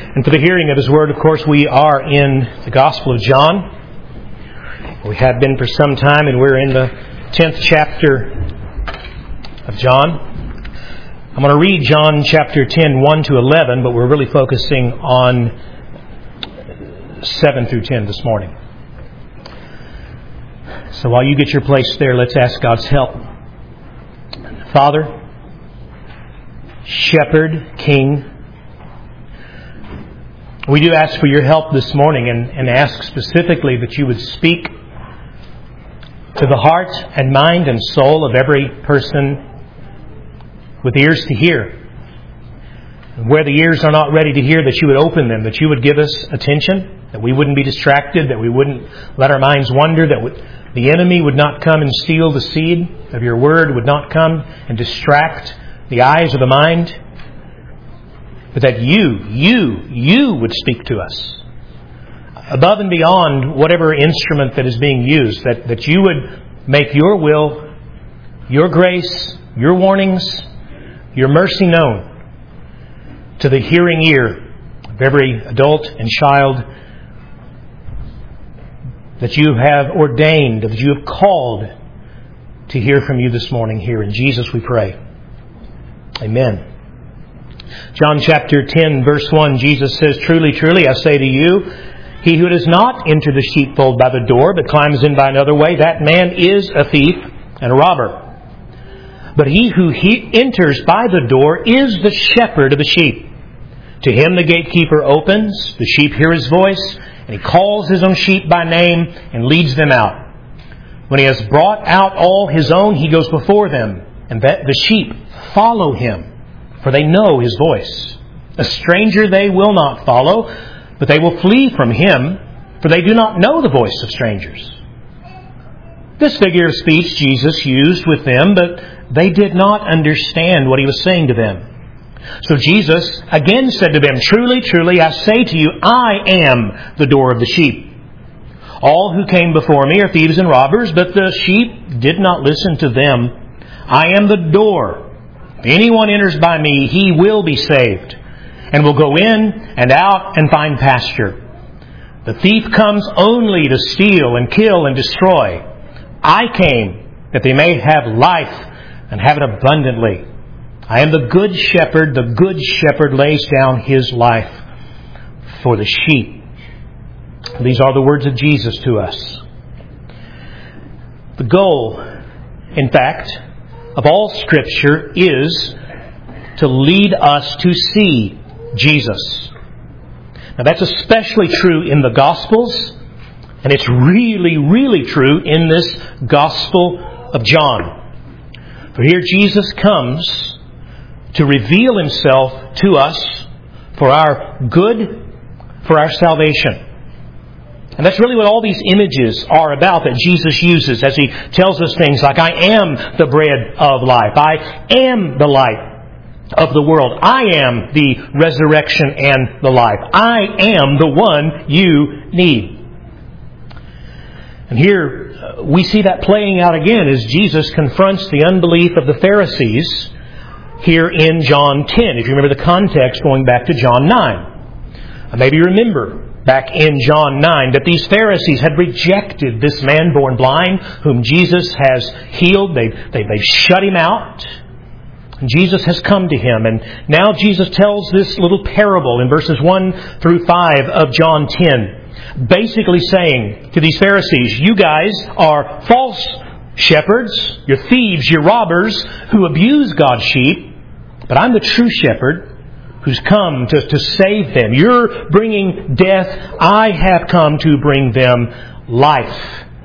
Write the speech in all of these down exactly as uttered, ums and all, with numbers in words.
And for the hearing of His Word, of course, we are in the Gospel of John. We have been for some time, and we're in the tenth chapter of John. I'm going to read John chapter ten, one to eleven, but we're really focusing on seven through ten this morning. So while you get your place there, let's ask God's help. Father, Shepherd, King, we do ask for your help this morning and, and ask specifically that you would speak to the heart and mind and soul of every person with ears to hear. And where the ears are not ready to hear, that you would open them, that you would give us attention, that we wouldn't be distracted, that we wouldn't let our minds wander, that would, the enemy would not come and steal the seed of your word, would not come and distract the eyes or the mind, but that you, you, you would speak to us above and beyond whatever instrument that is being used, that, that you would make your will, your grace, your warnings, your mercy known to the hearing ear of every adult and child that you have ordained, that you have called to hear from you this morning here. In Jesus we pray. Amen. John chapter ten, verse one, Jesus says, "Truly, truly, I say to you, he who does not enter the sheepfold by the door, but climbs in by another way, that man is a thief and a robber. But he who he enters by the door is the shepherd of the sheep. To him the gatekeeper opens, the sheep hear his voice, and he calls his own sheep by name and leads them out. When he has brought out all his own, he goes before them, and that the sheep follow him, for they know his voice. A stranger they will not follow, but they will flee from him, for they do not know the voice of strangers." This figure of speech Jesus used with them, but they did not understand what he was saying to them. So Jesus again said to them, "Truly, truly, I say to you, I am the door of the sheep. All who came before me are thieves and robbers, but the sheep did not listen to them. I am the door. If anyone enters by me, he will be saved, and will go in and out and find pasture. The thief comes only to steal and kill and destroy. I came that they may have life and have it abundantly. I am the good shepherd. The good shepherd lays down his life for the sheep." These are the words of Jesus to us. The goal, in fact, of all Scripture is to lead us to see Jesus. Now that's especially true in the Gospels, and it's really, really true in this Gospel of John. For here Jesus comes to reveal Himself to us for our good, for our salvation. And that's really what all these images are about that Jesus uses as He tells us things like, "I am the bread of life. I am the light of the world. I am the resurrection and the life. I am the one you need." And here uh, we see that playing out again as Jesus confronts the unbelief of the Pharisees here in John ten. If you remember the context going back to John nine. Uh, maybe you remember back in John nine that these Pharisees had rejected this man born blind whom Jesus has healed. They've, they, they've shut him out. And Jesus has come to him. And now Jesus tells this little parable in verses one through five of John ten. Basically saying to these Pharisees, "You guys are false shepherds. You're thieves. You're robbers who abuse God's sheep. But I'm the true shepherd who's come to, to save them. You're bringing death. I have come to bring them life."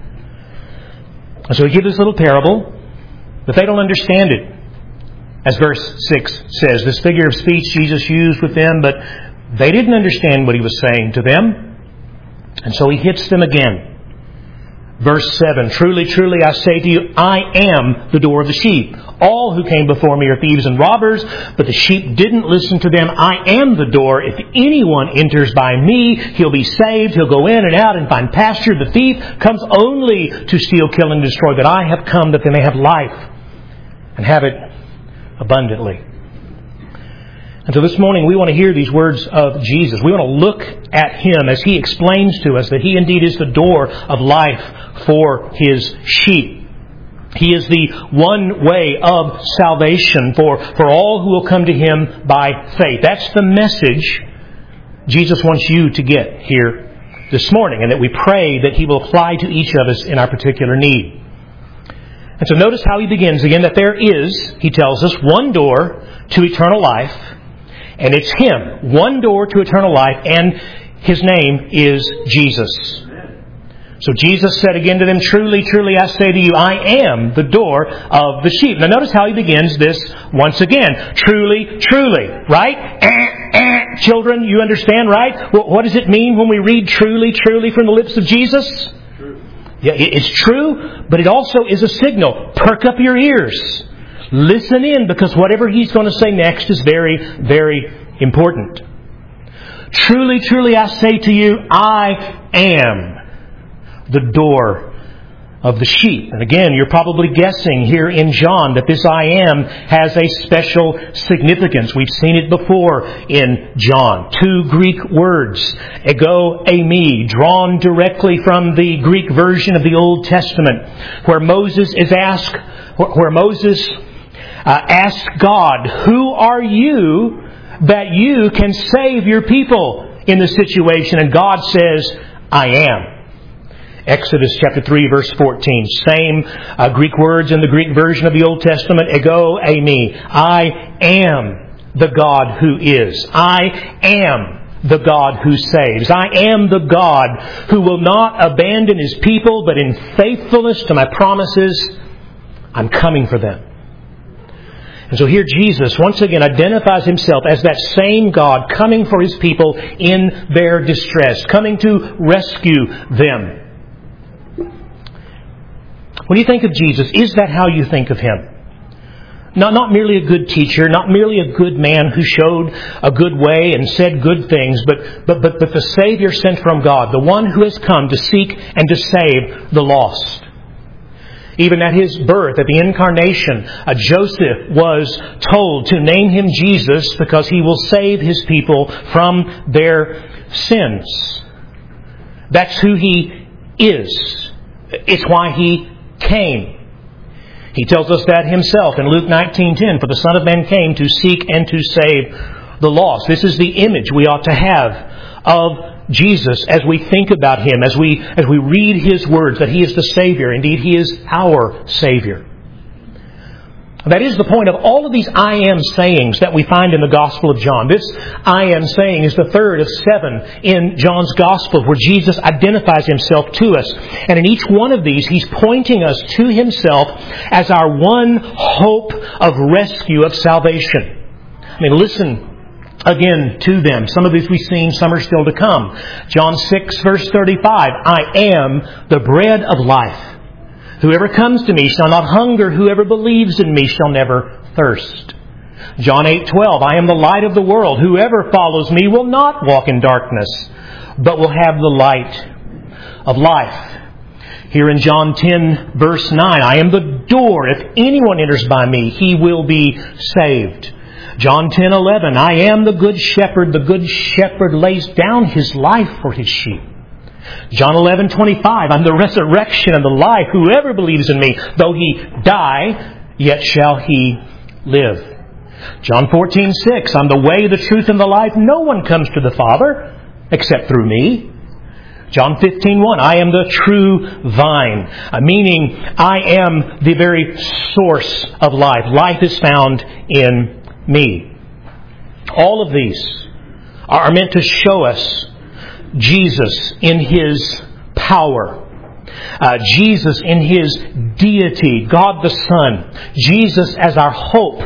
And so He gives this little parable, but they don't understand it. As verse six says, this figure of speech Jesus used with them, but they didn't understand what He was saying to them. And so He hits them again. Verse seven, "Truly, truly, I say to you, I am the door of the sheep. All who came before me are thieves and robbers, but the sheep didn't listen to them. I am the door. If anyone enters by me, he'll be saved. He'll go in and out and find pasture. The thief comes only to steal, kill, and destroy. But I have come that they may have life and have it abundantly." And so this morning we want to hear these words of Jesus. We want to look at Him as He explains to us that He indeed is the door of life for His sheep. He is the one way of salvation for, for all who will come to Him by faith. That's the message Jesus wants you to get here this morning, and that we pray that He will apply to each of us in our particular need. And so notice how He begins again, that there is, He tells us, one door to eternal life, and it's Him. One door to eternal life, and His name is Jesus. So Jesus said again to them, "Truly, truly, I say to you, I am the door of the sheep." Now notice how He begins this once again. Truly, truly, right? Eh, eh. Children, you understand, right? Well, what does it mean when we read truly, truly from the lips of Jesus? True. Yeah, it's true, but it also is a signal. Perk up your ears. Listen in, because whatever He's going to say next is very, very important. Truly, truly, I say to you, I am the door of the sheep. And again, you're probably guessing here in John that this I am has a special significance. We've seen it before in John. Two Greek words, ego, eimi, drawn directly from the Greek version of the Old Testament, where Moses is asked, where Moses uh, asks God, "Who are you that you can save your people in this situation?" And God says, "I am." Exodus chapter three, verse fourteen. Same uh, Greek words in the Greek version of the Old Testament. Ego, eimi. I am the God who is. I am the God who saves. I am the God who will not abandon His people, but in faithfulness to my promises, I'm coming for them. And so here Jesus once again identifies Himself as that same God coming for His people in their distress, coming to rescue them. When you think of Jesus, is that how you think of Him? Not, not merely a good teacher, not merely a good man who showed a good way and said good things, but, but, but, but the Savior sent from God, the one who has come to seek and to save the lost. Even at His birth, at the incarnation, uh, Joseph was told to name Him Jesus because He will save His people from their sins. That's who He is. It's why He came. He tells us that Himself in Luke nineteen ten, "For the Son of Man came to seek and to save the lost." This is the image we ought to have of Jesus as we think about Him, as we as we read His words, that He is the Savior. Indeed, He is our Savior. That is the point of all of these I am sayings that we find in the Gospel of John. This I am saying is the third of seven in John's Gospel, where Jesus identifies Himself to us. And in each one of these, He's pointing us to Himself as our one hope of rescue, of salvation. I mean, listen again to them. Some of these we've seen, some are still to come. John six, verse thirty-five, "I am the bread of life. Whoever comes to me shall not hunger. Whoever believes in me shall never thirst." John eight twelve, "I am the light of the world. Whoever follows me will not walk in darkness, but will have the light of life." Here in John ten, verse nine, "I am the door. If anyone enters by me, he will be saved." John ten eleven, "I am the good shepherd. The good shepherd lays down his life for his sheep." John eleven twenty-five, "I'm the resurrection and the life. Whoever believes in me, though he die, yet shall he live." John fourteen six, "I'm the way, the truth, and the life. No one comes to the Father except through me." John fifteen one, "I am the true vine," meaning I am the very source of life. Life is found in me. All of these are meant to show us Jesus in His power. Uh, Jesus in His deity, God the Son. Jesus as our hope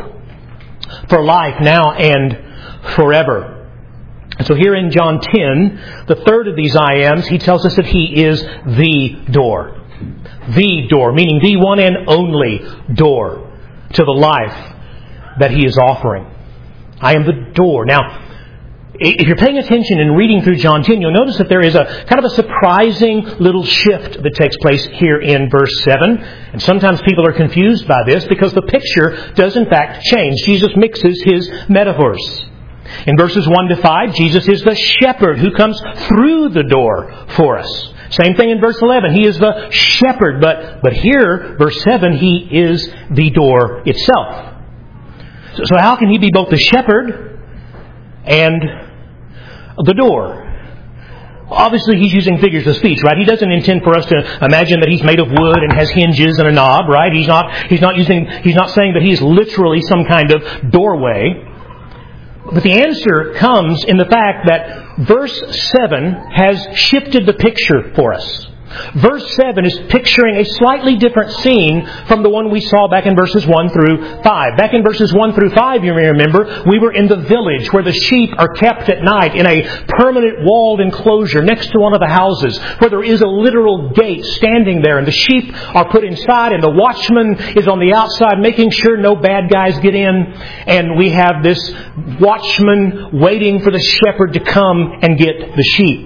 for life now and forever. And so here in John ten, the third of these I ams, He tells us that He is the door. The door, meaning the one and only door to the life that He is offering. I am the door. Now, if you're paying attention and reading through John ten, you'll notice that there is a kind of a surprising little shift that takes place here in verse seven. And sometimes people are confused by this because the picture does in fact change. Jesus mixes His metaphors. In verses one to five, Jesus is the shepherd who comes through the door for us. Same thing in verse eleven. He is the shepherd. But, but here, verse seven, He is the door itself. So, so how can He be both the shepherd and the door? Obviously, He's using figures of speech, right? He doesn't intend for us to imagine that He's made of wood and has hinges and a knob, right? He's not, he's not using, He's not saying that He's literally some kind of doorway. But the answer comes in the fact that verse seven has shifted the picture for us. Verse seven is picturing a slightly different scene from the one we saw back in verses one through five. Back in verses one through five, you may remember, we were in the village where the sheep are kept at night in a permanent walled enclosure next to one of the houses, where there is a literal gate standing there, and the sheep are put inside, and the watchman is on the outside making sure no bad guys get in, and we have this watchman waiting for the shepherd to come and get the sheep.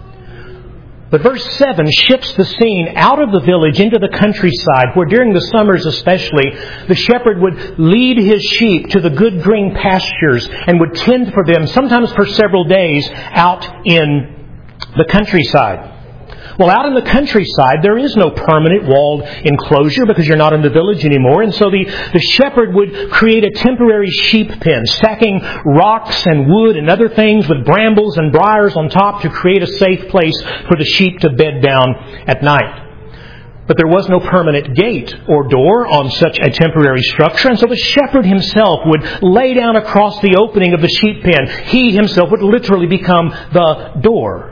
But verse seven shifts the scene out of the village into the countryside, where during the summers especially, the shepherd would lead his sheep to the good green pastures and would tend for them, sometimes for several days, out in the countryside. Well, out in the countryside, there is no permanent walled enclosure because you're not in the village anymore. And so the, the shepherd would create a temporary sheep pen, stacking rocks and wood and other things with brambles and briars on top to create a safe place for the sheep to bed down at night. But there was no permanent gate or door on such a temporary structure, and so the shepherd himself would lay down across the opening of the sheep pen. He himself would literally become the door.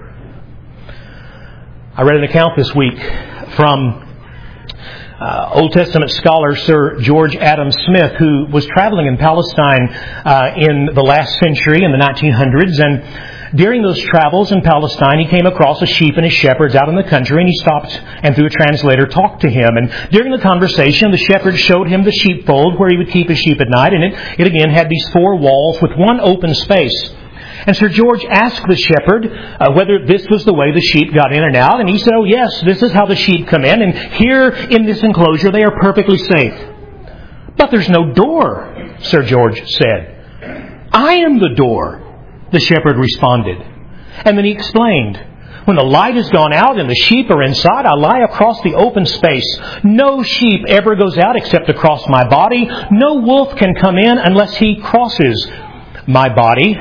I read an account this week from uh, Old Testament scholar Sir George Adam Smith, who was traveling in Palestine uh, in the last century, in the nineteen hundreds. And during those travels in Palestine, he came across a sheep and his shepherds out in the country, and he stopped and through a translator talked to him. And during the conversation, the shepherd showed him the sheepfold where he would keep his sheep at night. And it, it again had these four walls with one open space. And Sir George asked the shepherd uh, whether this was the way the sheep got in and out. And he said, oh yes, this is how the sheep come in. And here in this enclosure, they are perfectly safe. But there's no door, Sir George said. I am the door, the shepherd responded. And then he explained, when the light has gone out and the sheep are inside, I lie across the open space. No sheep ever goes out except across my body. No wolf can come in unless he crosses my body.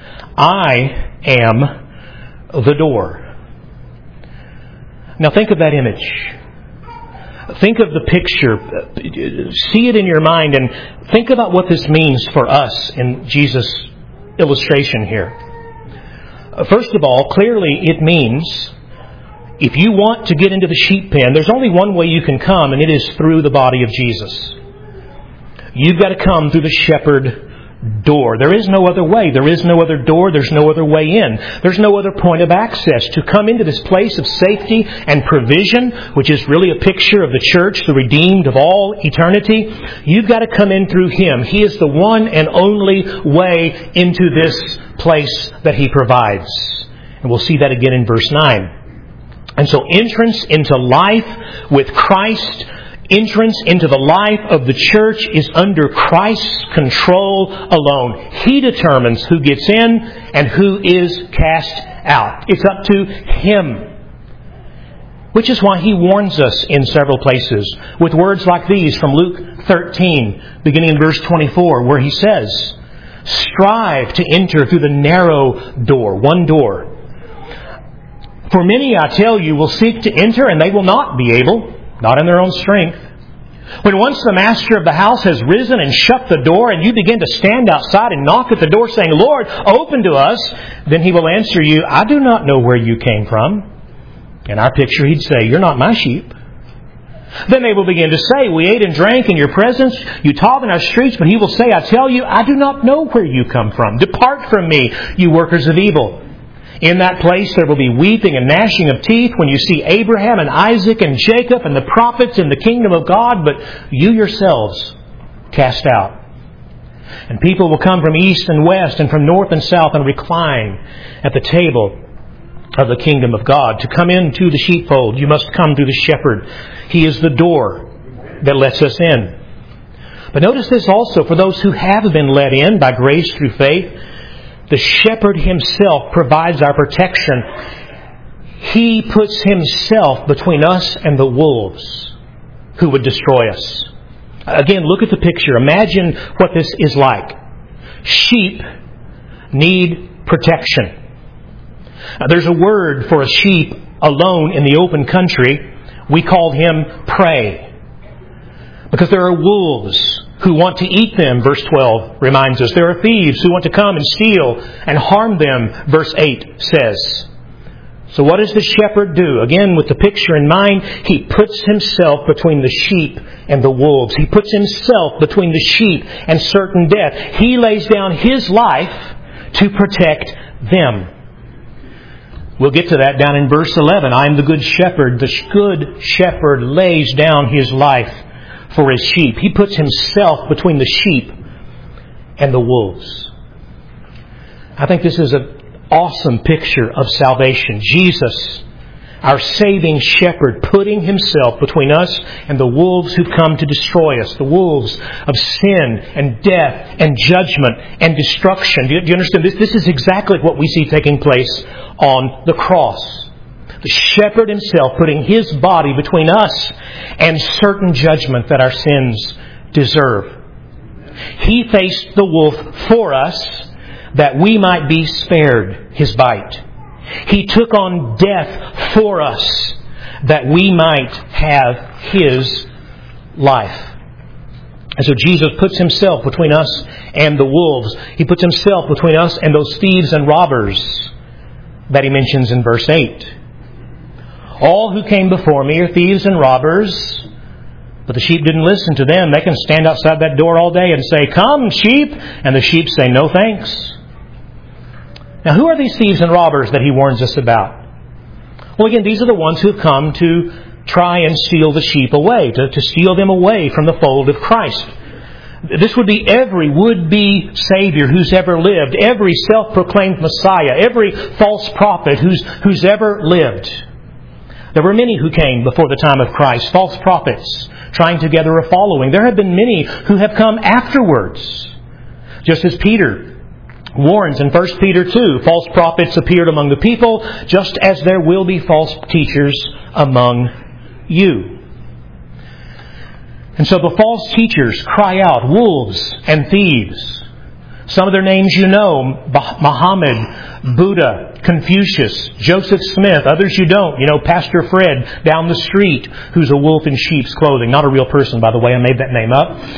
I am the door. Now think of that image. Think of the picture. See it in your mind and think about what this means for us in Jesus' illustration here. First of all, clearly it means if you want to get into the sheep pen, there's only one way you can come, and it is through the body of Jesus. You've got to come through the shepherd door. There is no other way. There is no other door. There's no other way in. There's no other point of access. To come into this place of safety and provision, which is really a picture of the church, the redeemed of all eternity, you've got to come in through Him. He is the one and only way into this place that He provides. And we'll see that again in verse nine. And so entrance into life with Christ, entrance into the life of the church is under Christ's control alone. He determines who gets in and who is cast out. It's up to Him. Which is why He warns us in several places with words like these from Luke thirteen, beginning in verse twenty-four, where He says, strive to enter through the narrow door, one door. For many, I tell you, will seek to enter and they will not be able, not in their own strength. When once the master of the house has risen and shut the door and you begin to stand outside and knock at the door saying, Lord, open to us, then He will answer you, I do not know where you came from. In our picture, He'd say, you're not my sheep. Then they will begin to say, we ate and drank in your presence, you taught in our streets, but He will say, I tell you, I do not know where you come from. Depart from me, you workers of evil. In that place there will be weeping and gnashing of teeth when you see Abraham and Isaac and Jacob and the prophets in the kingdom of God, but you yourselves cast out. And people will come from east and west and from north and south and recline at the table of the kingdom of God. To come into the sheepfold, you must come through the shepherd. He is the door that lets us in. But notice this also, for those who have been let in by grace through faith, the shepherd himself provides our protection. He puts himself between us and the wolves who would destroy us. Again, look at the picture. Imagine what this is like. Sheep need protection. Now, there's a word for a sheep alone in the open country. We call him prey. Because there are wolves who want to eat them, verse twelve reminds us. There are thieves who want to come and steal and harm them, verse eight says. So what does the shepherd do? Again, with the picture in mind, he puts himself between the sheep and the wolves. He puts himself between the sheep and certain death. He lays down his life to protect them. We'll get to that down in verse eleven. I am the good shepherd. The good shepherd lays down his life for his sheep. He puts himself between the sheep and the wolves. I think this is an awesome picture of salvation. Jesus, our saving shepherd, putting himself between us and the wolves who come to destroy us. The wolves of sin and death and judgment and destruction. Do you, do you understand? This, this is exactly what we see taking place on the cross. The shepherd himself putting his body between us and certain judgment that our sins deserve. He faced the wolf for us that we might be spared his bite. He took on death for us that we might have his life. And so Jesus puts himself between us and the wolves. He puts himself between us and those thieves and robbers that he mentions in verse eight. All who came before me are thieves and robbers, but the sheep didn't listen to them. They can stand outside that door all day and say, "Come, sheep," and the sheep say, "No thanks." Now, who are these thieves and robbers that he warns us about? Well, again, these are the ones who have come to try and steal the sheep away, to, to steal them away from the fold of Christ. This would be every would-be Savior who's ever lived, every self-proclaimed Messiah, every false prophet who's, who's ever lived. There were many who came before the time of Christ, false prophets, trying to gather a following. There have been many who have come afterwards. Just as Peter warns in First Peter two, false prophets appeared among the people, just as there will be false teachers among you. And so the false teachers cry out, wolves and thieves. Some of their names you know, Muhammad, Buddha, Confucius, Joseph Smith. Others you don't. You know, Pastor Fred down the street, who's a wolf in sheep's clothing. Not a real person, by the way. I made that name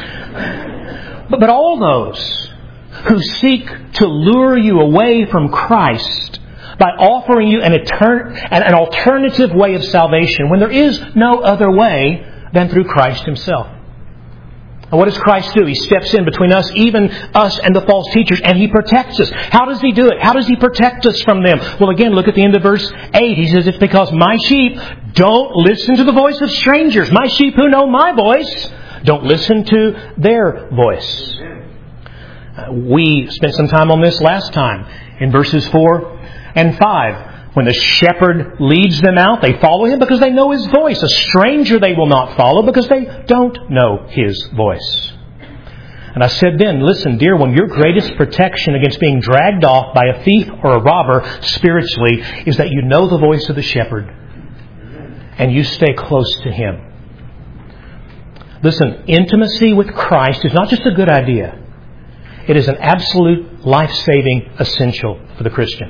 up. But, but all those who seek to lure you away from Christ by offering you an, etern- an alternative way of salvation when there is no other way than through Christ himself. And what does Christ do? He steps in between us, even us and the false teachers, and He protects us. How does He do it? How does He protect us from them? Well, again, look at the end of verse eight. He says, "It's because my sheep don't listen to the voice of strangers. My sheep who know my voice don't listen to their voice." Uh, we spent some time on this last time in verses four and five. When the shepherd leads them out, they follow him because they know his voice. A stranger they will not follow because they don't know his voice. And I said then, listen, dear one, your greatest protection against being dragged off by a thief or a robber spiritually is that you know the voice of the shepherd and you stay close to him. Listen, intimacy with Christ is not just a good idea. It is an absolute life-saving essential for the Christian.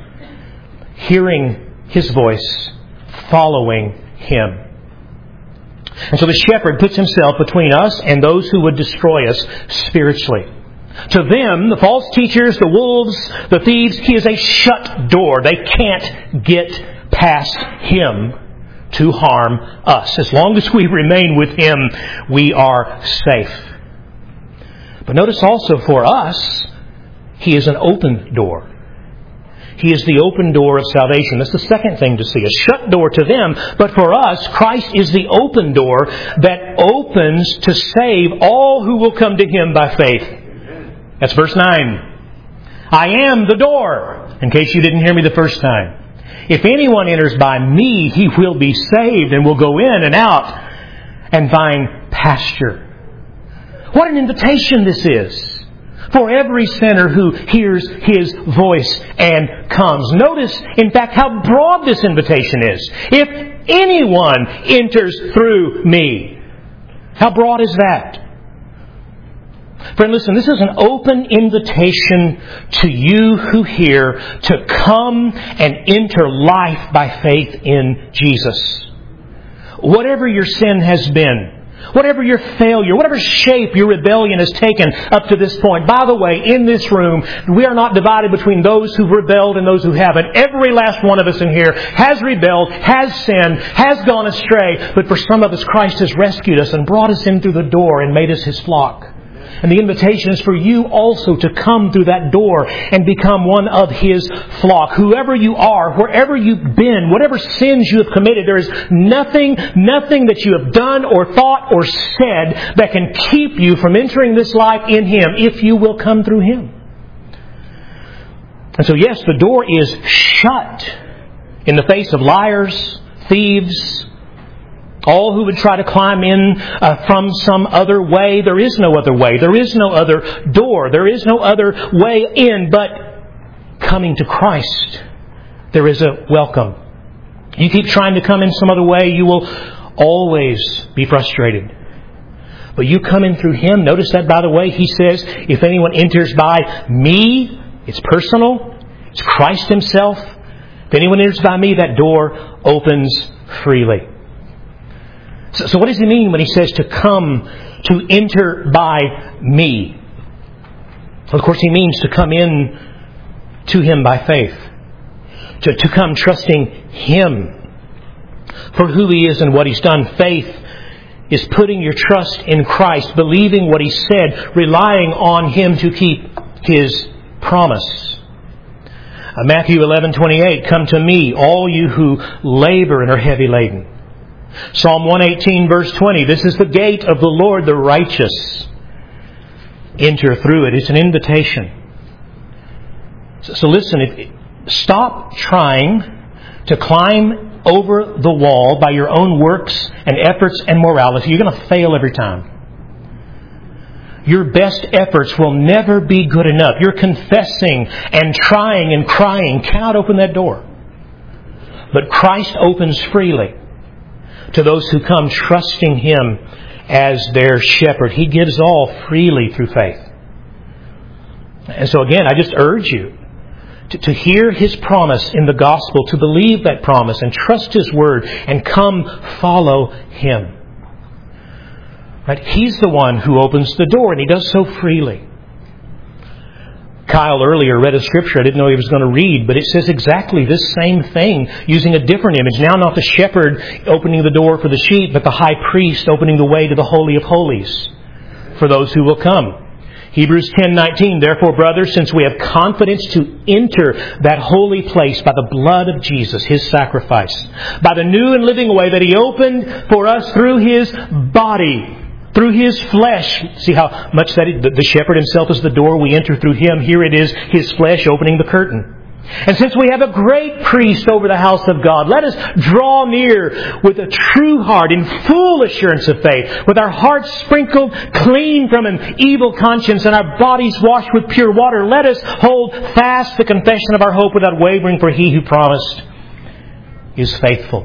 Hearing His voice, following Him. And so the shepherd puts himself between us and those who would destroy us spiritually. To them, the false teachers, the wolves, the thieves, He is a shut door. They can't get past Him to harm us. As long as we remain with Him, we are safe. But notice also for us, He is an open door. He is the open door of salvation. That's the second thing to see. A shut door to them. But for us, Christ is the open door that opens to save all who will come to Him by faith. That's verse nine. I am the door. In case you didn't hear me the first time. If anyone enters by me, he will be saved and will go in and out and find pasture. What an invitation this is. for every sinner who hears His voice and comes. Notice, in fact, how broad this invitation is. If anyone enters through me. How broad is that? Friend, listen, this is an open invitation to you who hear to come and enter life by faith in Jesus. Whatever your sin has been, whatever your failure, whatever shape your rebellion has taken up to this point. By the way, in this room, we are not divided between those who've rebelled and those who haven't. Every last one of us in here has rebelled, has sinned, has gone astray. But for some of us, Christ has rescued us and brought us in through the door and made us His flock. And the invitation is for you also to come through that door and become one of His flock. Whoever you are, wherever you've been, whatever sins you have committed, there is nothing, nothing that you have done or thought or said that can keep you from entering this life in Him if you will come through Him. And so yes, the door is shut in the face of liars, thieves, all who would try to climb in uh, from some other way. There is no other way. There is no other door. There is no other way in but coming to Christ. There is a welcome. You keep trying to come in some other way, you will always be frustrated. But you come in through Him. Notice that, by the way, He says, if anyone enters by me, it's personal. It's Christ Himself. If anyone enters by me, that door opens freely. So, so what does He mean when He says to come, to enter by me? Well, of course, He means to come in to Him by faith. To, to come trusting Him for who He is and what He's done. Faith is putting your trust in Christ, believing what He said, relying on Him to keep His promise. Uh, Matthew eleven twenty-eight, come to me, all you who labor and are heavy laden. Psalm one eighteen verse twenty, this is the gate of the Lord, the righteous enter through it. It's an invitation. So, so listen, if, stop trying to climb over the wall by your own works and efforts and morality. You're going to fail every time. Your best efforts will never be good enough. You're confessing and trying and crying cannot open that door. But Christ opens freely to those who come trusting Him as their shepherd. He gives all freely through faith. And so again, I just urge you to, to hear His promise in the gospel, to believe that promise and trust His word and come follow Him. Right? He's the one who opens the door, and He does so freely. Kyle earlier read a scripture I didn't know he was going to read, but it says exactly this same thing using a different image. Now not the shepherd opening the door for the sheep, but the high priest opening the way to the Holy of Holies for those who will come. Hebrews ten nineteen, therefore, brothers, since we have confidence to enter that holy place by the blood of Jesus, His sacrifice, by the new and living way that He opened for us through His body, through His flesh. See how much that it, the shepherd Himself is the door. We enter through Him. Here it is, His flesh opening the curtain. And since we have a great priest over the house of God, let us draw near with a true heart in full assurance of faith, with our hearts sprinkled clean from an evil conscience and our bodies washed with pure water. Let us hold fast the confession of our hope without wavering, for He who promised is faithful.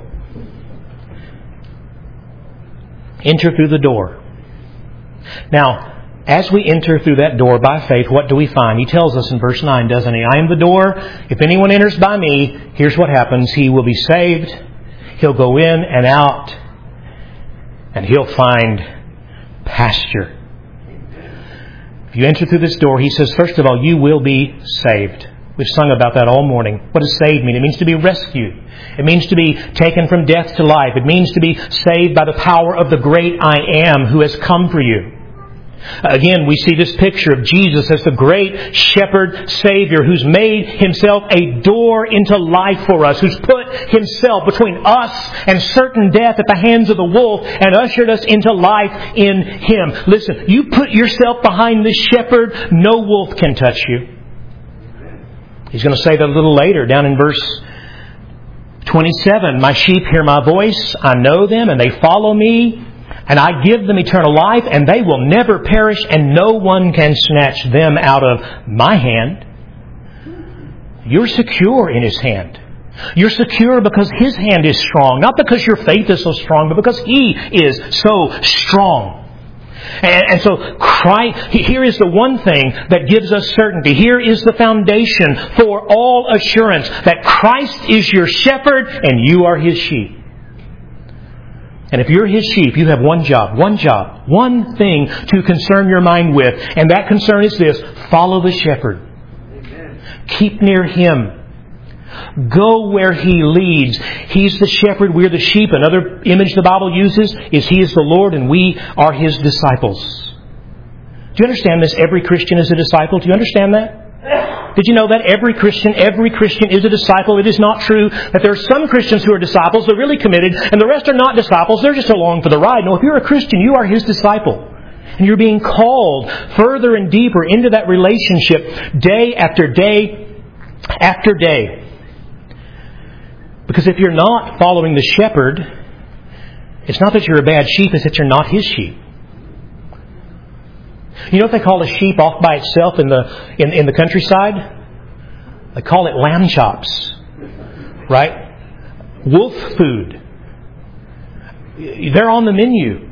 Enter through the door. Now, as we enter through that door by faith, what do we find? He tells us in verse nine, doesn't He? I am the door. If anyone enters by me, here's what happens. He will be saved. He'll go in and out. And he'll find pasture. If you enter through this door, He says, first of all, you will be saved. We've sung about that all morning. What does saved mean? It means to be rescued. It means to be taken from death to life. It means to be saved by the power of the great I Am who has come for you. Again, we see this picture of Jesus as the great shepherd Savior who's made Himself a door into life for us, who's put Himself between us and certain death at the hands of the wolf and ushered us into life in Him. Listen, you put yourself behind this shepherd, no wolf can touch you. He's going to say that a little later down in verse twenty-seven. My sheep hear my voice. I know them and they follow me. And I give them eternal life, and they will never perish, and no one can snatch them out of my hand. You're secure in His hand. You're secure because His hand is strong. Not because your faith is so strong, but because He is so strong. And, and so Christ, here is the one thing that gives us certainty. Here is the foundation for all assurance, that Christ is your shepherd and you are His sheep. And if you're His sheep, you have one job, one job, one thing to concern your mind with. And that concern is this: follow the shepherd. Amen. Keep near Him. Go where He leads. He's the shepherd, we're the sheep. Another image the Bible uses is He is the Lord and we are His disciples. Do you understand this? Every Christian is a disciple. Do you understand that? Did you know that? Every Christian, every Christian is a disciple. It is not true that there are some Christians who are disciples, they're really committed, and the rest are not disciples, they're just along for the ride. No, if you're a Christian, you are His disciple. And you're being called further and deeper into that relationship day after day after day. Because if you're not following the shepherd, it's not that you're a bad sheep, it's that you're not His sheep. You know what they call a sheep off by itself in the in, in the countryside? They call it lamb chops. Right? Wolf food. They're on the menu.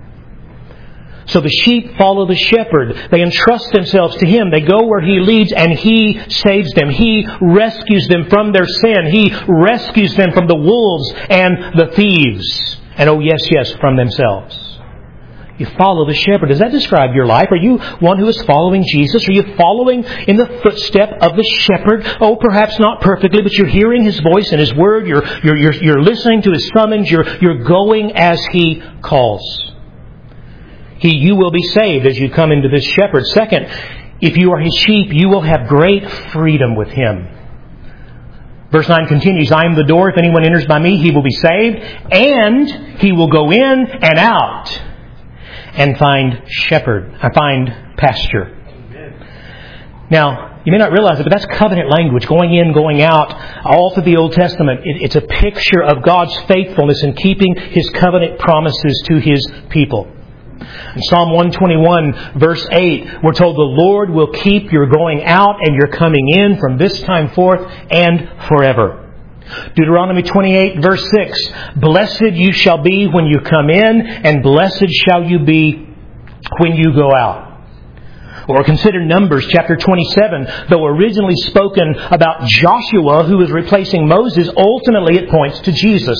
So the sheep follow the shepherd. They entrust themselves to Him. They go where He leads and He saves them. He rescues them from their sin. He rescues them from the wolves and the thieves. And oh yes, yes, from themselves. You follow the shepherd. Does that describe your life? Are you one who is following Jesus? Are you following in the footstep of the shepherd? Oh, perhaps not perfectly, but you're hearing His voice and His word. You're, you're, you're, you're listening to His summons. You're, you're going as He calls. He, you will be saved as you come into this shepherd. Second, if you are His sheep, you will have great freedom with Him. Verse nine continues, I am the door. If anyone enters by me, he will be saved. And he will go in and out and find shepherd. I find pasture. Amen. Now, you may not realize it, but that's covenant language. Going in, going out, all through the Old Testament. It, it's a picture of God's faithfulness in keeping His covenant promises to His people. In Psalm one twenty-one, verse eight, we're told the Lord will keep your going out and your coming in from this time forth and forever. Deuteronomy twenty-eight, verse six, blessed you shall be when you come in, and blessed shall you be when you go out. Or consider Numbers chapter twenty-seven. Though originally spoken about Joshua, who was replacing Moses, ultimately it points to Jesus.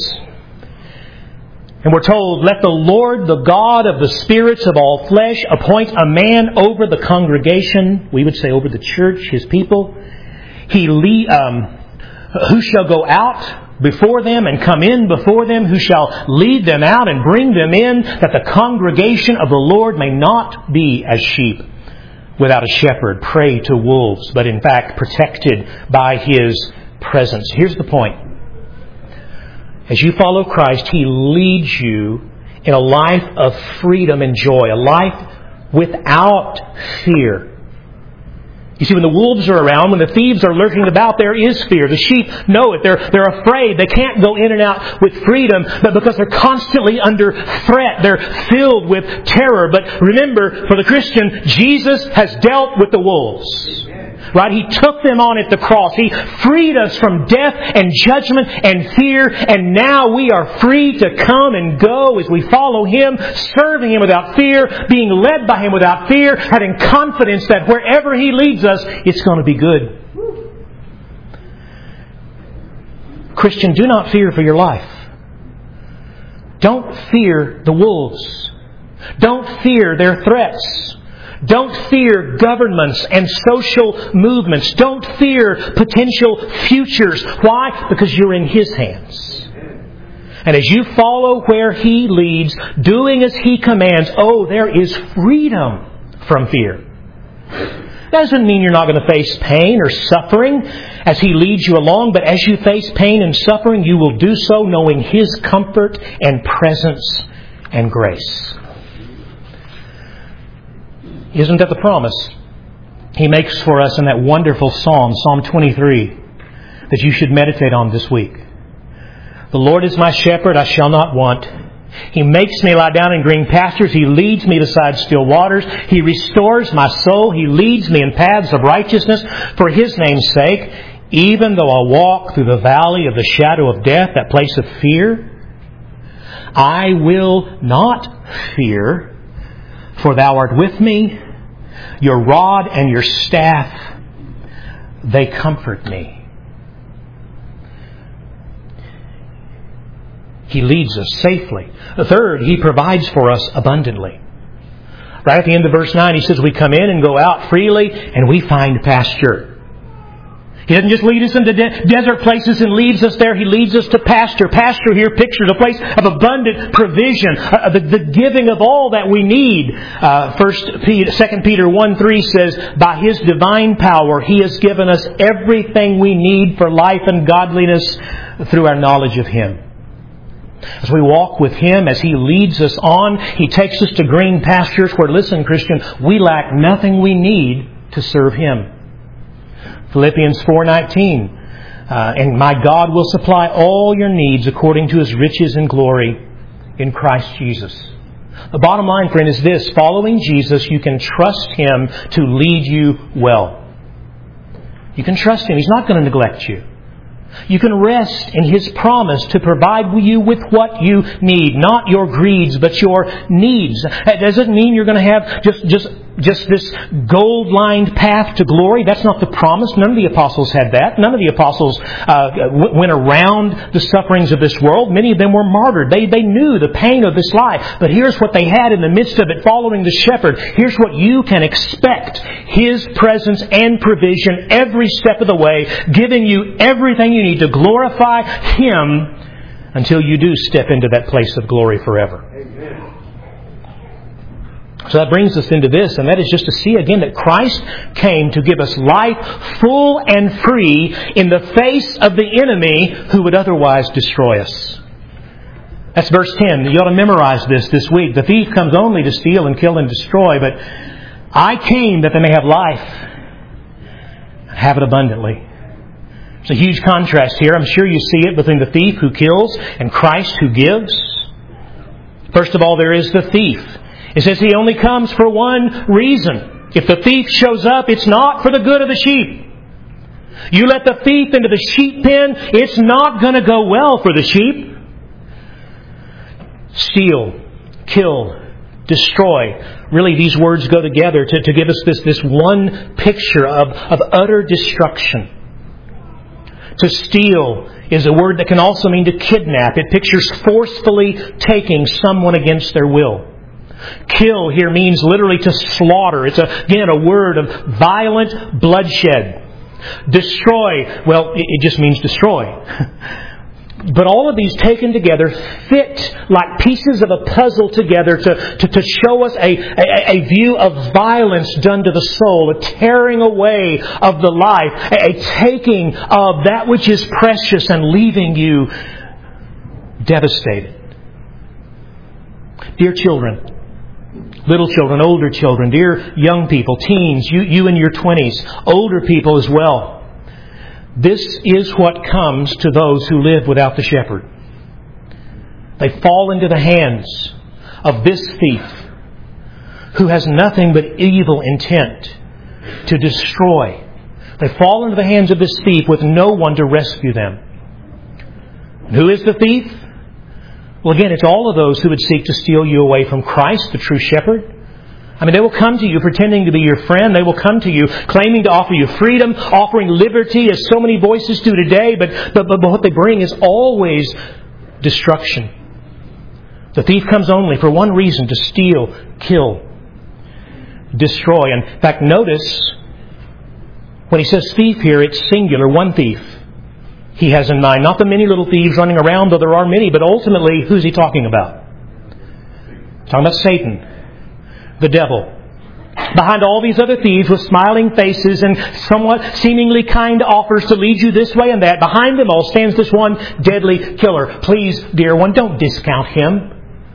And we're told, let the Lord, the God of the spirits of all flesh, appoint a man over the congregation, we would say over the church, His people, he lead, um, who shall go out before them and come in before them, who shall lead them out and bring them in, that the congregation of the Lord may not be as sheep without a shepherd, prey to wolves, but in fact protected by His presence. Here's the point. As you follow Christ, He leads you in a life of freedom and joy, a life without fear. You see, when the wolves are around, when the thieves are lurking about, there is fear. The sheep know it. They're, they're afraid. They can't go in and out with freedom, but because they're constantly under threat, they're filled with terror. But remember, for the Christian, Jesus has dealt with the wolves. Right? He took them on at the cross. He freed us from death and judgment and fear. And now we are free to come and go as we follow Him, serving Him without fear, being led by Him without fear, having confidence that wherever He leads us, it's going to be good. Christian, do not fear for your life. Don't fear the wolves. Don't fear their threats. Don't fear governments and social movements. Don't fear potential futures. Why? Because you're in His hands. And as you follow where He leads, doing as He commands, oh, there is freedom from fear. That doesn't mean you're not going to face pain or suffering as He leads you along, but as you face pain and suffering, you will do so knowing His comfort and presence and grace. Isn't that the promise He makes for us in that wonderful Psalm, Psalm twenty-three, that you should meditate on this week? The Lord is my shepherd, I shall not want. He makes me lie down in green pastures. He leads me beside still waters. He restores my soul. He leads me in paths of righteousness for His name's sake. Even though I walk through the valley of the shadow of death, that place of fear, I will not fear, for Thou art with me. Your rod and your staff, they comfort me. He leads us safely. Third, He provides for us abundantly. Right at the end of verse nine, He says we come in and go out freely and we find pasture. He doesn't just lead us into de- desert places and leaves us there. He leads us to pasture. Pasture here pictures a place of abundant provision, uh, the, the giving of all that we need. Uh, First Peter, Second Peter one three says, by His divine power, He has given us everything we need for life and godliness through our knowledge of Him. As we walk with Him, as He leads us on, He takes us to green pastures where, listen, Christian, we lack nothing we need to serve Him. Philippians four nineteen, uh, and my God will supply all your needs according to His riches and glory in Christ Jesus. The bottom line, friend, is this. Following Jesus, you can trust Him to lead you well. You can trust Him. He's not going to neglect you. You can rest in His promise to provide you with what you need. Not your greeds, but your needs. That doesn't mean you're going to have just, just, just this gold-lined path to glory. That's not the promise. None of the apostles had that. None of the apostles uh, went around the sufferings of this world. Many of them were martyred. They, they knew the pain of this life. But here's what they had in the midst of it, following the shepherd. Here's what you can expect. His presence and provision every step of the way, giving you everything you need to glorify Him until you do step into that place of glory forever. Amen. So that brings us into this, and that is just to see again that Christ came to give us life full and free in the face of the enemy who would otherwise destroy us. That's verse ten. You ought to memorize this this week. The thief comes only to steal and kill and destroy, but I came that they may have life and have it abundantly. There's a huge contrast here. I'm sure you see it between the thief who kills and Christ who gives. First of all, there is the thief. It says he only comes for one reason. If the thief shows up, it's not for the good of the sheep. You let the thief into the sheep pen, it's not going to go well for the sheep. Steal, kill, destroy. Really, these words go together to, to give us this, this one picture of, of utter destruction. To steal is a word that can also mean to kidnap. It pictures forcefully taking someone against their will. Kill here means literally to slaughter. It's, a, again, a word of violent bloodshed. Destroy, well, it just means destroy. But all of these taken together fit like pieces of a puzzle together to, to, to show us a, a, a view of violence done to the soul, a tearing away of the life, a, a taking of that which is precious and leaving you devastated. Dear children, little children, older children, dear young people, teens, you, you in your twenties, older people as well. This is what comes to those who live without the shepherd. They fall into the hands of this thief who has nothing but evil intent to destroy. They fall into the hands of this thief with no one to rescue them. And who is the thief? Well, again, it's all of those who would seek to steal you away from Christ, the true shepherd. I mean, they will come to you pretending to be your friend. They will come to you claiming to offer you freedom, offering liberty, as so many voices do today. But, but, but what they bring is always destruction. The thief comes only for one reason: to steal, kill, destroy. And in fact, notice when he says thief here, it's singular, one thief he has in mind. Not the many little thieves running around, though there are many, but ultimately, who's he talking about? He's talking about Satan, the devil. Behind all these other thieves with smiling faces and somewhat seemingly kind offers to lead you this way and that, behind them all stands this one deadly killer. Please, dear one, don't discount him.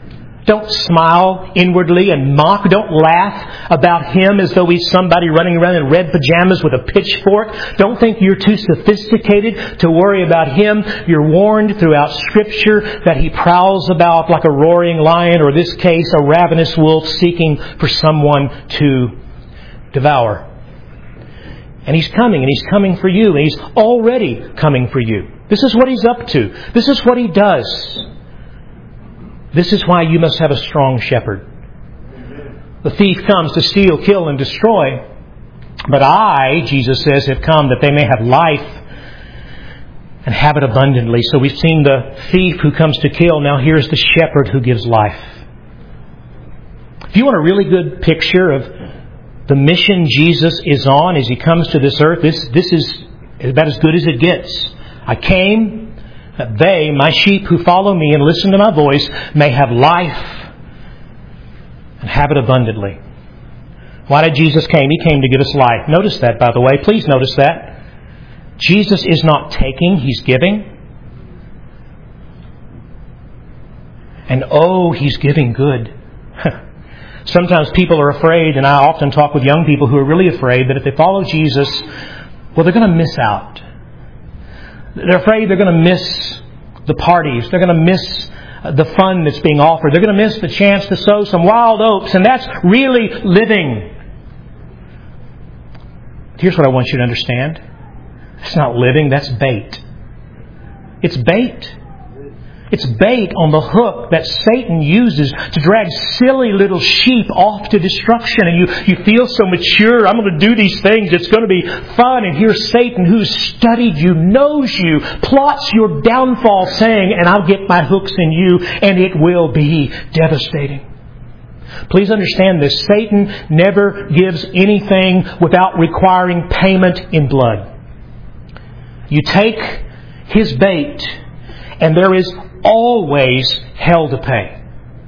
Don't smile inwardly and mock. Don't laugh about Him as though He's somebody running around in red pajamas with a pitchfork. Don't think you're too sophisticated to worry about Him. You're warned throughout Scripture that He prowls about like a roaring lion, or in this case, a ravenous wolf seeking for someone to devour. And He's coming, and He's coming for you, and He's already coming for you. This is what He's up to. This is what He does. This is why you must have a strong shepherd. The thief comes to steal, kill, and destroy. But I, Jesus says, have come that they may have life and have it abundantly. So we've seen the thief who comes to kill. Now here's the shepherd who gives life. If you want a really good picture of the mission Jesus is on as He comes to this earth, this, this is about as good as it gets. I came that they, my sheep who follow me and listen to my voice, may have life and have it abundantly. Why did Jesus came? He came to give us life. Notice that, by the way. Please notice that. Jesus is not taking, He's giving. And oh, He's giving good. Sometimes people are afraid, and I often talk with young people who are really afraid that if they follow Jesus, well, they're going to miss out. They're afraid they're going to miss the parties. They're going to miss the fun that's being offered. They're going to miss the chance to sow some wild oats. And that's really living. Here's what I want you to understand. It's not living. That's bait. It's bait. It's bait on the hook that Satan uses to drag silly little sheep off to destruction. And you, you feel so mature. I'm going to do these things. It's going to be fun. And here's Satan, who's studied you, knows you, plots your downfall, saying, and I'll get my hooks in you, and it will be devastating. Please understand this. Satan never gives anything without requiring payment in blood. You take his bait, and there is always hell to pay.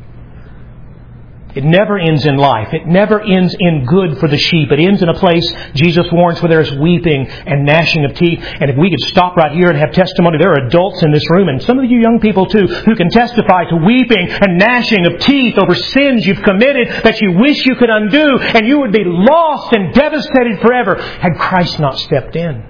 It never ends in life. It never ends in good for the sheep. It ends in a place, Jesus warns, where there is weeping and gnashing of teeth. And if we could stop right here and have testimony, there are adults in this room, and some of you young people too, who can testify to weeping and gnashing of teeth over sins you've committed that you wish you could undo, and you would be lost and devastated forever had Christ not stepped in.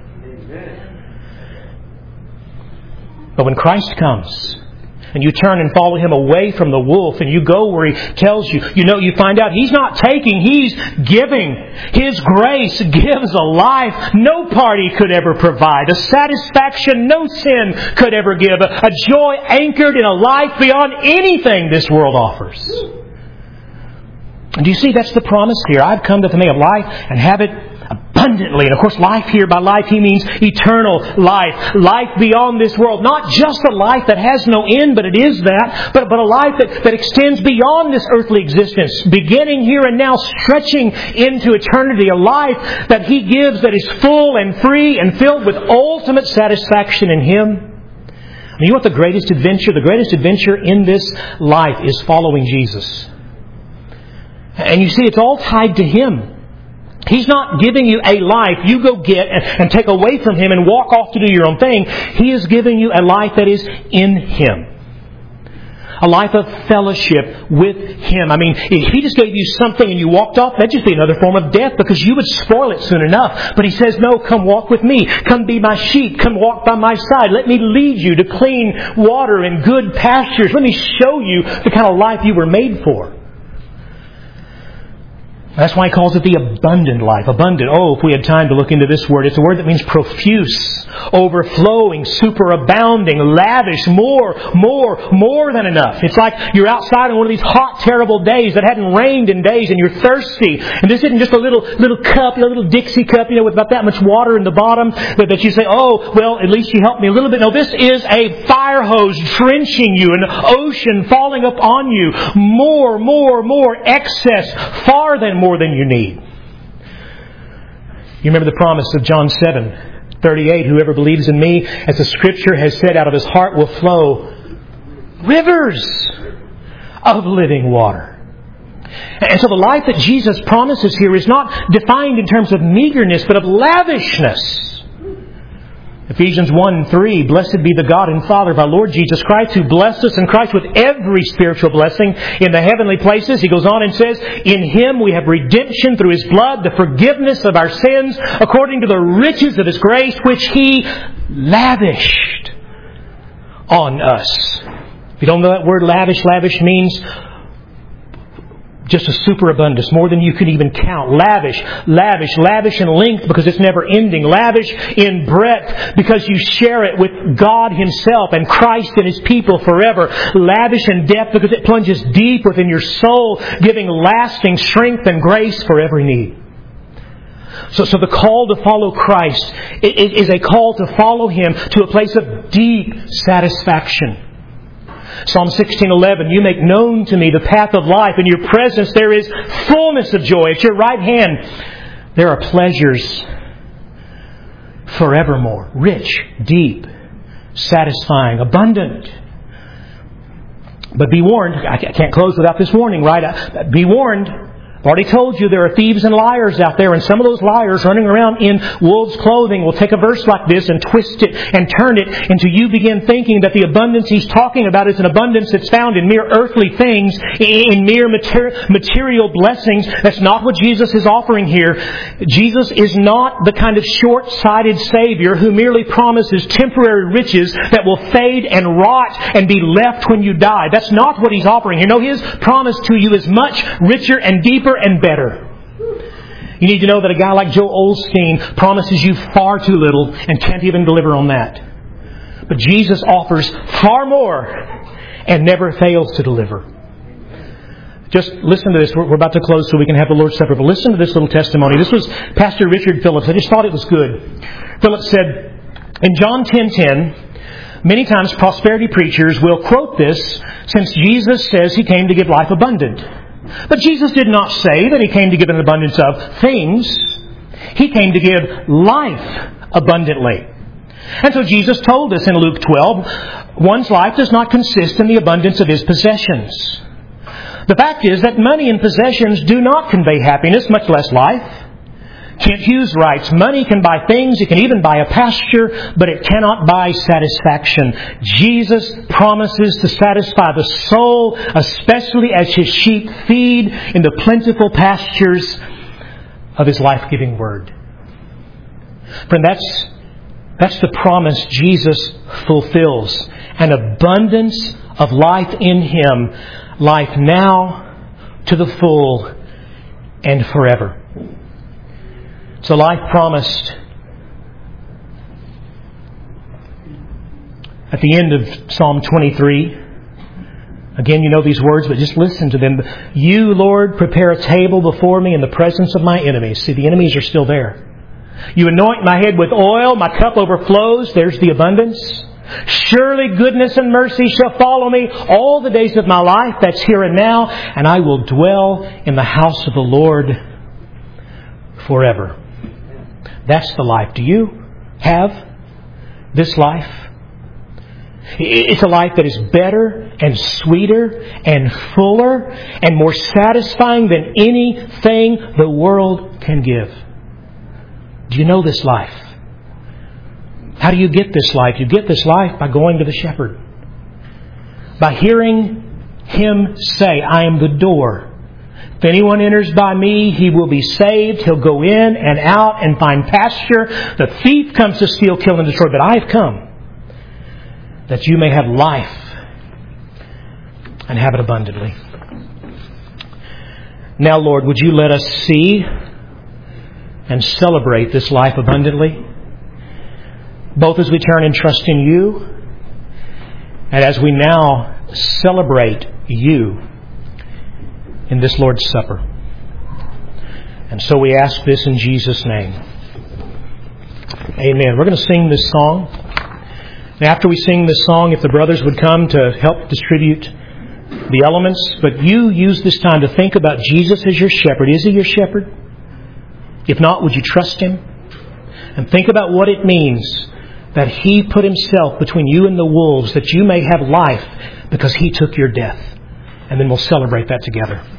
But when Christ comes, and you turn and follow Him away from the wolf, and you go where He tells you, you know, you find out He's not taking, He's giving. His grace gives a life no party could ever provide, a satisfaction no sin could ever give, a, a joy anchored in a life beyond anything this world offers. And do you see, that's the promise here. I've come that they may have life and have it abundantly. And of course, life here, by life, He means eternal life. Life beyond this world. Not just a life that has no end, but it is that. But, but a life that, that extends beyond this earthly existence. Beginning here and now, stretching into eternity. A life that He gives that is full and free and filled with ultimate satisfaction in Him. And you know what the greatest adventure? The greatest adventure in this life is following Jesus. And you see, it's all tied to Him. He's not giving you a life you go get and, and take away from Him and walk off to do your own thing. He is giving you a life that is in Him. A life of fellowship with Him. I mean, if He just gave you something and you walked off, that'd just be another form of death, because you would spoil it soon enough. But He says, no, come walk with me. Come be my sheep. Come walk by my side. Let me lead you to clean water and good pastures. Let me show you the kind of life you were made for. That's why He calls it the abundant life. Abundant. Oh, if we had time to look into this word. It's a word that means profuse, overflowing, superabounding, lavish, more, more, more than enough. It's like you're outside on one of these hot, terrible days that hadn't rained in days, and you're thirsty. And this isn't just a little little cup, a little Dixie cup, you know, with about that much water in the bottom that, that you say, oh, well, at least you helped me a little bit. No, this is a fire hose drenching you, an ocean falling up on you. More, more, more, excess, far than more. More than you need. You remember the promise of John seven thirty-eight, whoever believes in me, as the Scripture has said, out of his heart will flow rivers of living water. And so the life that Jesus promises here is not defined in terms of meagerness, but of lavishness. Ephesians one three, blessed be the God and Father of our Lord Jesus Christ, who blessed us in Christ with every spiritual blessing in the heavenly places. He goes on and says, in Him we have redemption through His blood, the forgiveness of our sins, according to the riches of His grace, which He lavished on us. If you don't know that word lavish, lavish means just a superabundance, more than you could even count. Lavish, lavish, lavish in length because it's never ending. Lavish in breadth because you share it with God Himself and Christ and His people forever. Lavish in depth because it plunges deep within your soul, giving lasting strength and grace for every need. So, so the call to follow Christ is a call to follow Him to a place of deep satisfaction. Psalm sixteen eleven, you make known to me the path of life. In your presence there is fullness of joy. At your right hand there are pleasures forevermore. Rich, deep, satisfying, abundant. But be warned, I can't close without this warning, right? Be warned. I've already told you there are thieves and liars out there, and some of those liars running around in wolves' clothing will take a verse like this and twist it and turn it until you begin thinking that the abundance he's talking about is an abundance that's found in mere earthly things, in mere material blessings. That's not what Jesus is offering here. Jesus is not the kind of short-sighted Savior who merely promises temporary riches that will fade and rot and be left when you die. That's not what He's offering here. No, His promise to you is much richer and deeper and better. You need to know that a guy like Joel Osteen promises you far too little and can't even deliver on that. But Jesus offers far more and never fails to deliver. Just listen to this. We're about to close so we can have the Lord's Supper. But listen to this little testimony. This was Pastor Richard Phillips. I just thought it was good. Phillips said, in John ten ten, many times prosperity preachers will quote this since Jesus says He came to give life abundant. But Jesus did not say that He came to give an abundance of things. He came to give life abundantly. And so Jesus told us in Luke twelve, one's life does not consist in the abundance of his possessions. The fact is that money and possessions do not convey happiness, much less life. Kent Hughes writes, money can buy things, it can even buy a pasture, but it cannot buy satisfaction. Jesus promises to satisfy the soul, especially as His sheep feed in the plentiful pastures of His life-giving Word. Friend, that's, that's the promise Jesus fulfills. An abundance of life in Him, life now to the full and forever. It's a life promised at the end of Psalm twenty-three. Again, you know these words, but just listen to them. You, Lord, prepare a table before me in the presence of my enemies. See, the enemies are still there. You anoint my head with oil, my cup overflows. There's the abundance. Surely goodness and mercy shall follow me all the days of my life. That's here and now. And I will dwell in the house of the Lord forever. That's the life. Do you have this life? It's a life that is better and sweeter and fuller and more satisfying than anything the world can give. Do you know this life? How do you get this life? You get this life by going to the shepherd. By hearing Him say, I am the door. If anyone enters by me, he will be saved. He'll go in and out and find pasture. The thief comes to steal, kill, and destroy. But I have come that you may have life and have it abundantly. Now, Lord, would you let us see and celebrate this life abundantly, both as we turn and trust in you and as we now celebrate you in this Lord's Supper. And so we ask this in Jesus' name. Amen. We're going to sing this song. And after we sing this song, if the brothers would come to help distribute the elements, but you use this time to think about Jesus as your shepherd. Is He your shepherd? If not, would you trust Him? And think about what it means that He put Himself between you and the wolves that you may have life because He took your death. And then we'll celebrate that together.